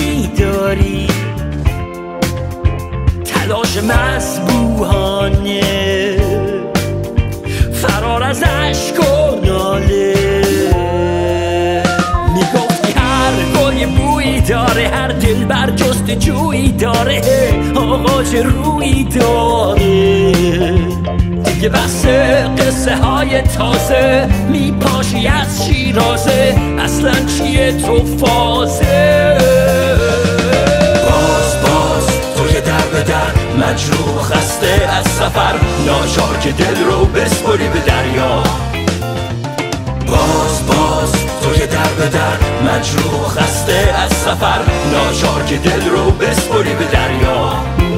بویی داری، تلاش مسبوحانه، فرار از عشق و ناله. میگفتی هر گل یه بویی داره، هر دل بر جستجویی داره، آقا چه رویی داره. دیگه بس قصه های تازه، میپاشی از شیرازه، اصلا چیه تو فازه؟ باز تو که در به در مجروح خسته از سفر، ناچار که دل رو بسپری به دریا. باز تو که در به در مجروح خسته از سفر، ناچار که دل رو بسپری به دریا.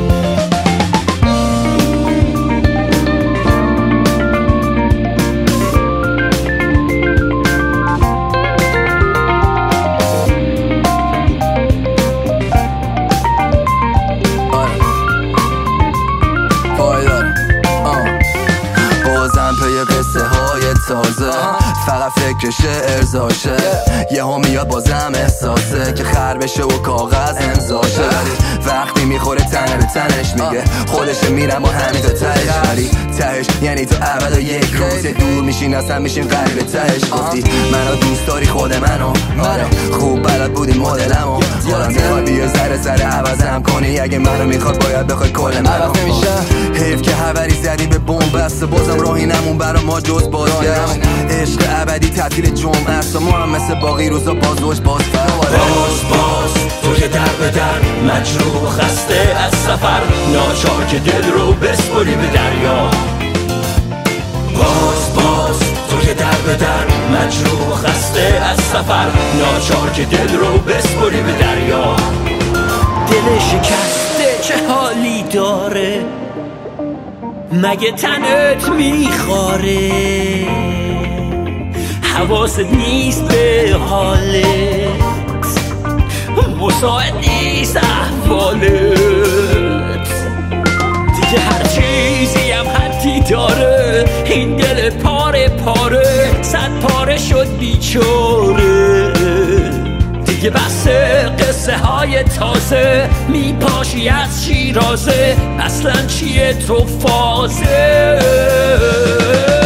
تازه فقط فکر شعر زاشه، یه ها میاد بازم احساسه که خر بشه و کاغذ امضاشه. ولی وقتی میخوره تنه به تنش میگه خودشه، میرم با همین تا تهش. ولی تهش یعنی تو اول و یک روز دور میشین، اصلا میشین قریب تهش. گفتی منو دوست داری خود منو، خوب بلد بودی مدلمو، حالا میخوای بیا ذره عوضم کنی، اگه منو میخواد باید بخوای کل منو. حیف که حوری زدی به بمب بسته، بازم راهی نمون برا ما جز بازگشت. عشق ابدی تعطیل جمعه است و ما هم مثل باقی روزا بازوش باز تو که در به در مجروح خسته از سفر، ناچار که دل رو بسپری به دریا. باز تو که در به در مجروح خسته از سفر، ناچار که دل رو بسپری به دریا. دل شکسته چه حالی داره، مگه تنت میخواره؟ حواست نیست به حالت، مساعد نیست احوالت. دیگه هر چیزی هم حدی داره، این دل پاره پاره صد پاره شد بیچاره. دیگه بس قصه های تازه، میپاشی از شیرازه، اصلا چیه تو فازه؟